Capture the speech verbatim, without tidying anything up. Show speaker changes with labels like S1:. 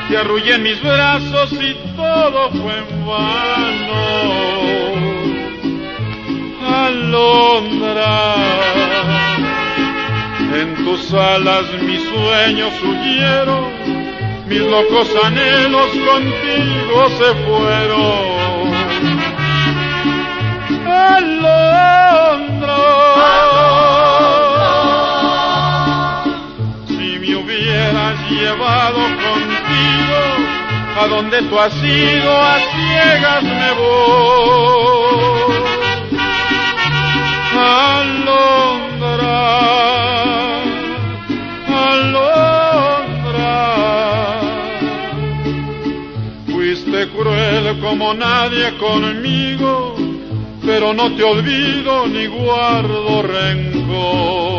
S1: te arrullé en mis brazos y todo fue en vano. Alondra, en tus alas mis sueños huyeron, mis locos anhelos contigo se fueron. Alondra, si me hubieras llevado contigo a donde tú has ido, a ciegas me voy. Alondra, Alondra, fuiste cruel como nadie conmigo, pero no te olvido ni guardo rencor.